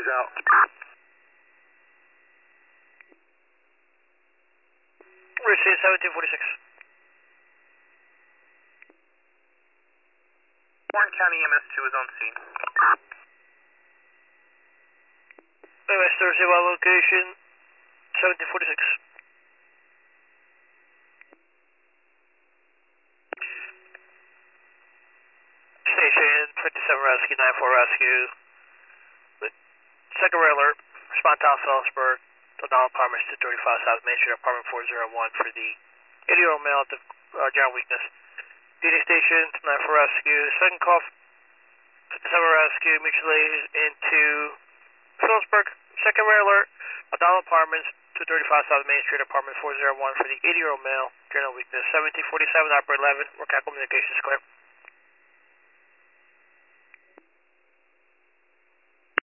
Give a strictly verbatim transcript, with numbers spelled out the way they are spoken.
Noise out. Receive seventeen forty-six. Warren County M S two is on scene. M S Thursday, well location, seventeen forty-six. Station, fifty-seven Rescue, nine four Rescue. Second ray alert, respond to South Phillipsburg, Donald Apartments, two thirty-five South Main Street, apartment four oh one for the eighty-year-old male with uh, general weakness. D D station, nine four Rescue. Second call, fifty-seven Rescue, mutual aid into Phillipsburg. Second ray alert, Donald Apartments, two thirty-five South Main Street, apartment four oh one for the eighty-year-old male, general weakness. seventeen forty-seven, operator eleven, work out communications clear.